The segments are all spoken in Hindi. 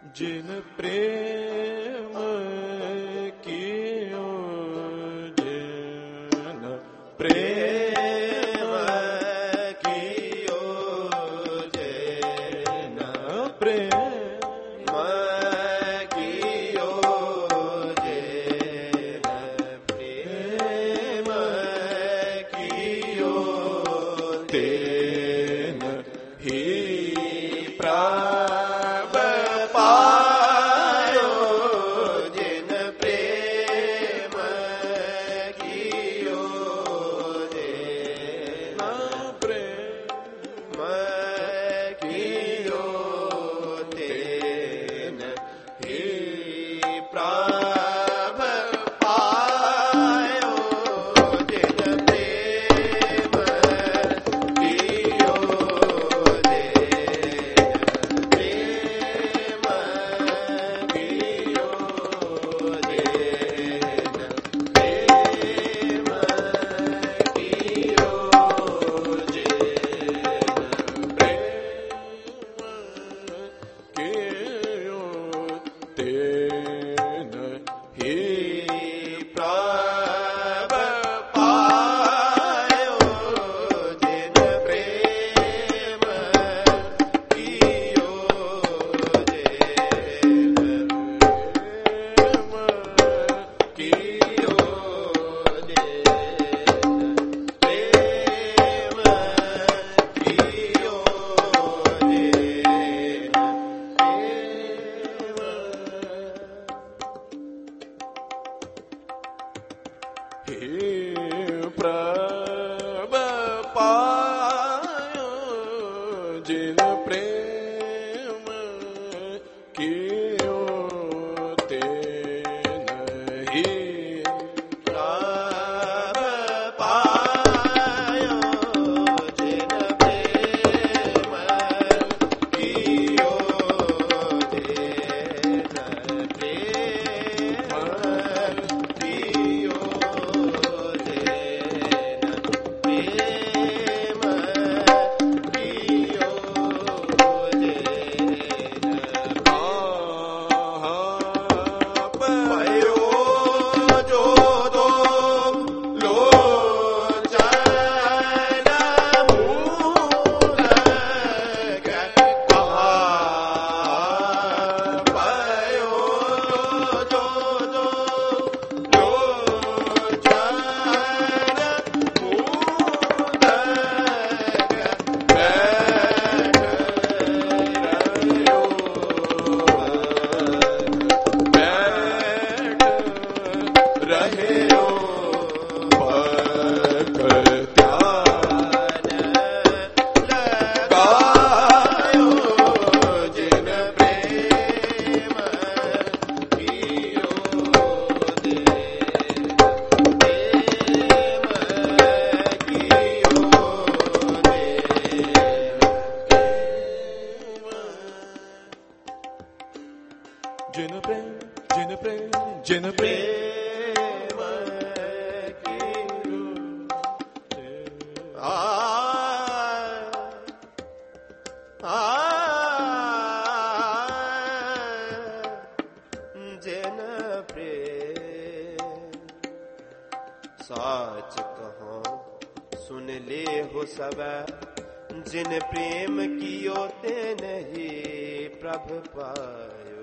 जिन प्रेम कियो जिन प्रेम कियो जिन प्रेम कियो जिन प्रेम कियो तेन ही प्रभ पायो जिन प्रेम कियो जिन प्रेम कियो तेन ही प्रभ पायो जिन प्रेम कियो प्रभ पायो जिन प्रेम कियो तेन ही प्रभ पायो जिन प्रेम कियो तेन प्रेम कियो जिन प्रेम जिन प्रेम जिन प्रेम कियो जिन प्रेम साच कहो सुन ले हो सब जिन प्रेम कियो तेन ही प्रभ पायो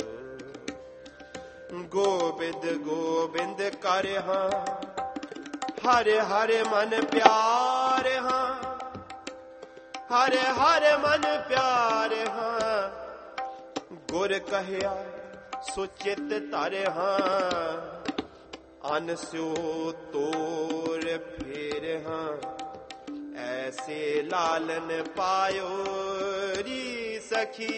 गोविंद गोविंद कर हाँ हरे हरे मन प्यार हाँ हरे हरे मन प्यार हाँ गुर कहया सुचित तारे हाँ अनस्यो तोर फिर हाँ ऐसे लालन पायो री सखी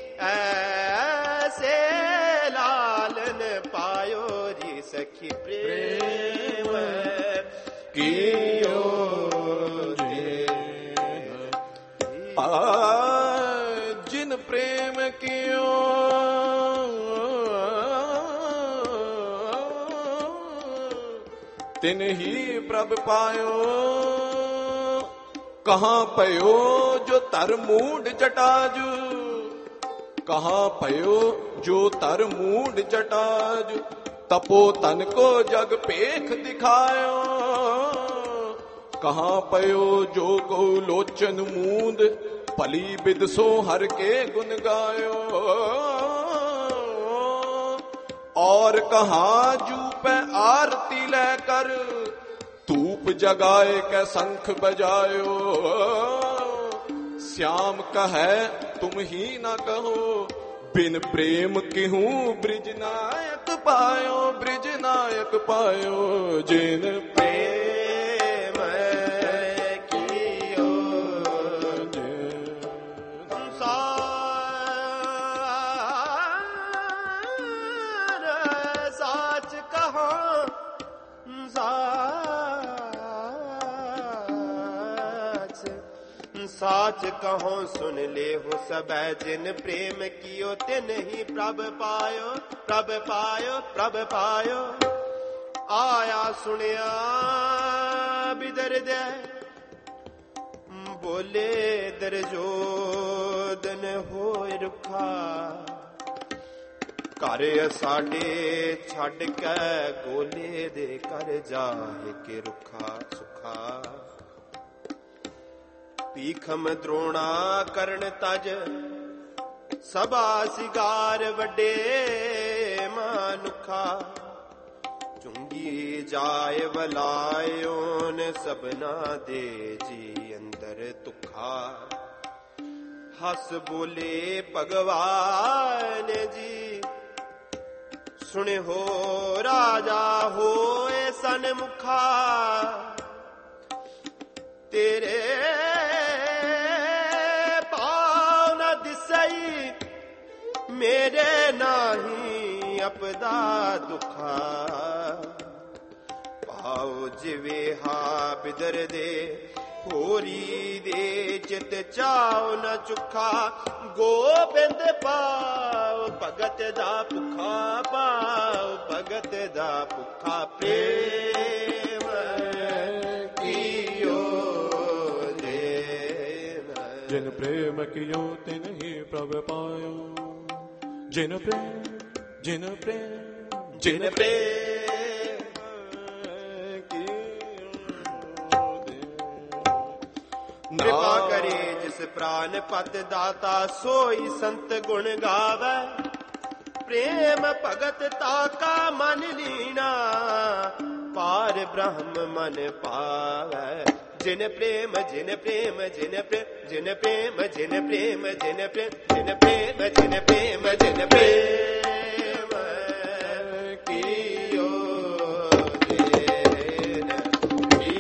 ऐसे लालन पायो री सखी प्रेम कियो जिन प्रेम कियो तिन ही प्रभ पायो कहाँ पयो जो तर मूड जटाजू कहाँ पयो जो तर मूड जटाज, तपो तन को जग पेख दिखायो। कहाँ पयो जो गो लोचन मूंद, पली बिदसो हर के गुन गायो। और कहाँ जू पे आरती लेकर, धूप जगाए के शंख बजायो। श्याम कहे तुम ही न कहो, बिन प्रेम किहूँ ब्रिज नायक पायो। ब्रिज नायक पायो जिन प्रेम कियो। संसार साच कहो, साच कहो सुन ले हो सब, जिन प्रेम कियो तिन ही प्रभ पायो। प्रभ पायो प्रभ पायो। आया सुनिया बिदर दे, बोले दरजोदन होए रुखा। घर साडे छड़ के गोले दे कर जाए के रुखा सुखा। ਭੀਖਮ द्रोणा ਕਰਨ ਤਜ, ਸਭਾ ਸਿਗਾਰ ਵੱਡੇ ਮਾਨੁਖਾ। ਚੁੰਗੀ ਜਾਏ ਵਲਾਇਓਨ, ਸਭਨਾ ਦੇ ਜੀ ਅੰਦਰ ਤੁਖਾ। ਹੱਸ ਬੋਲੇ ਭਗਵਾਨ ਜੀ, ਸੁਣੇ ਹੋ ਰਾਜਾ ਹੋਏ ਸਨਮੁਖਾ। ਤੇਰੇ मेरे नाही अपदा दुखा। पाओ जिवे हा बिदर दे, होरी दे चित चाओ न चुखा। गोबिंद पाओ भगत दा भुखा। पाओ भगत दा भुखा। प्रेम कियो देना, जिन प्रेम कियो तिन ही प्रभ पायो। जिन प्रेम जिन प्रेम जिन प्रेम कृपा करे जिस प्राण पत दाता, सोई संत गुण गावे। प्रेम भगत ताका मन लीना, पार ब्रह्म मन पावे। जिन प्रेम जिन प्रेम जिन प्रेम जिन प्रेम जिन प्रेम जिन प्रेम जिन प्रेम जिन प्रेम जिन प्रेम कियो देन ही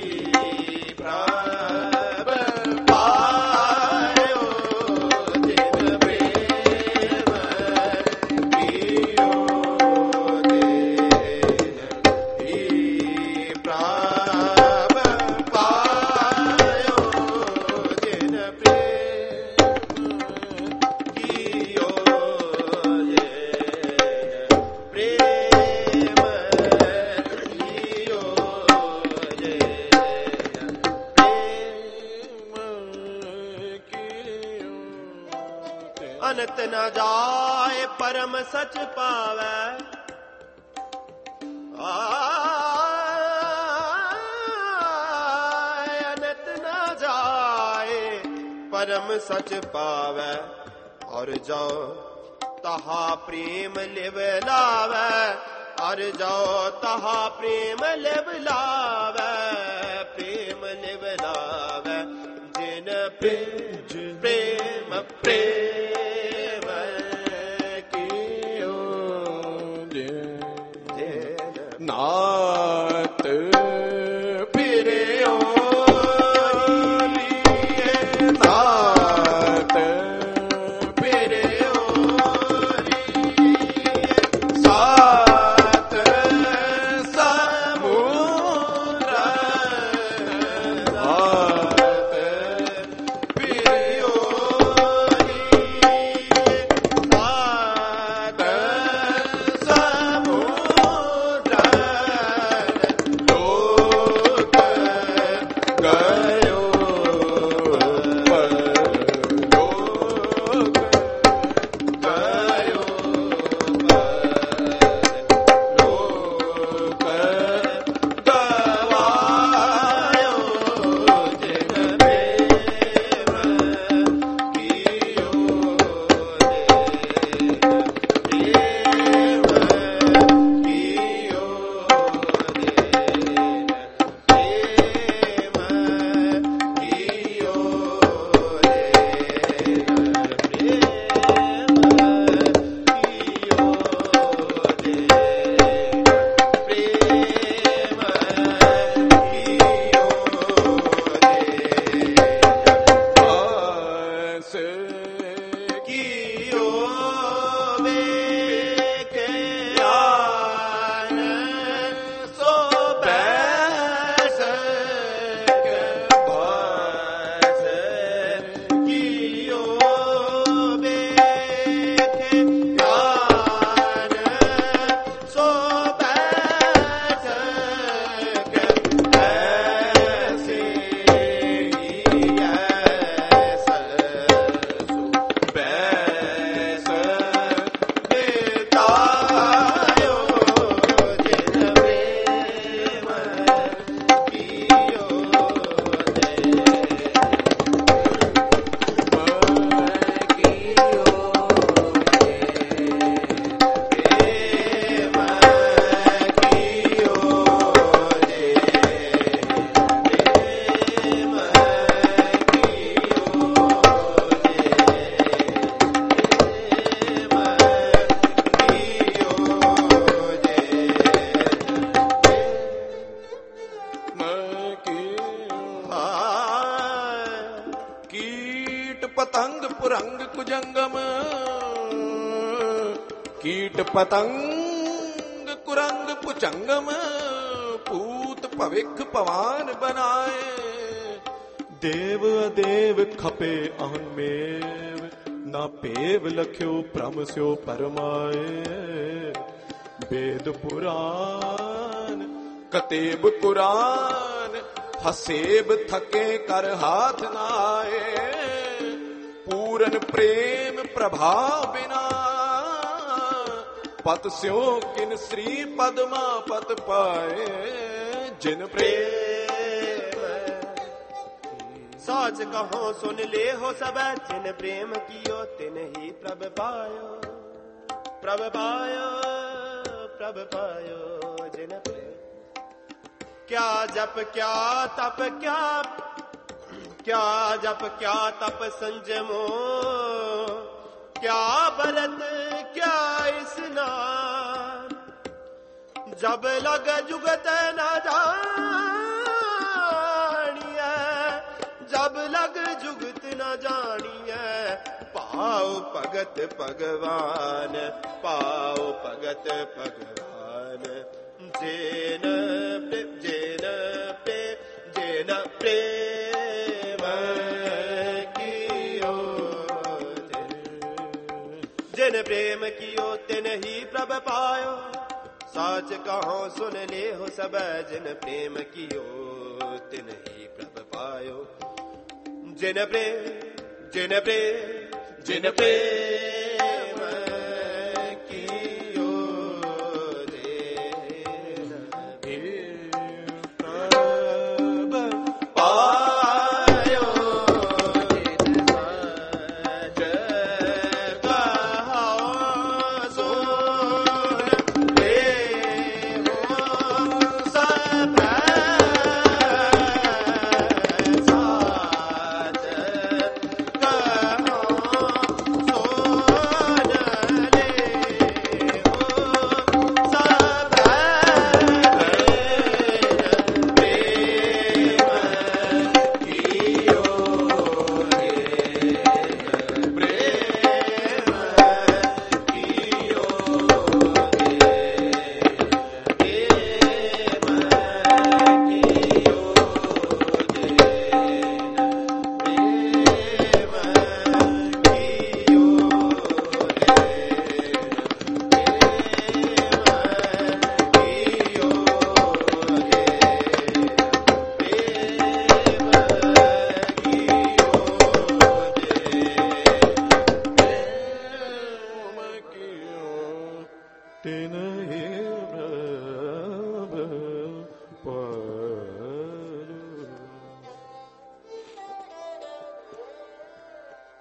प्रभ पायो। जिन प्रेम कियो देन ही प्रभ पायो। जिन अनत न जाए परम सच पावै। अनत न जाए परम सच पावै। और जाओ तहा प्रेम लिव लावै। और जाओ तहा प्रेम लिव लावै। प्रेम लिव लावै। जिन प्रेम प्रेम कियो नात फिरियो नात फिरियो सात समुद्र नात फिरियो पुरंग कुजंगम कीट पतंग कुरंग पुचंगम पूत पविख पवान बनाए देव अदेव खपे अहमेव ना पेव लख्यो प्रम स्यो परमाए वेद पुराण कतेब कुरान हसेब थके कर हाथ नाए पूरन प्रेम प्रभाव बिना पत स्यो किन श्री पद्मा पत पाए जिन प्रेम साच कहो सुन ले हो सब जिन प्रेम कियो तिन ही प्रभ पायो प्रभ पायो प्रभ पायो जिन प्रेम क्या जप क्या तप क्या जप क्या तप संजमो क्या बरत क्या स्नान जब लग जुगत न जानिए जब लग जुगत न जानिए पाओ भगत भगवान पाओ भगत भगवान जेन प्रेम कियो जिन प्रेम कियो तिन ही प्रभ पायो साच कहो सुन ले हो सब जिन प्रेम कियो तिन ही प्रभ पायो जिन प्रेम जिन प्रेम जिन प्रेम कियो जिन प्रभ पायो जिन साच कहो सुन ले हो सब साच तिन हे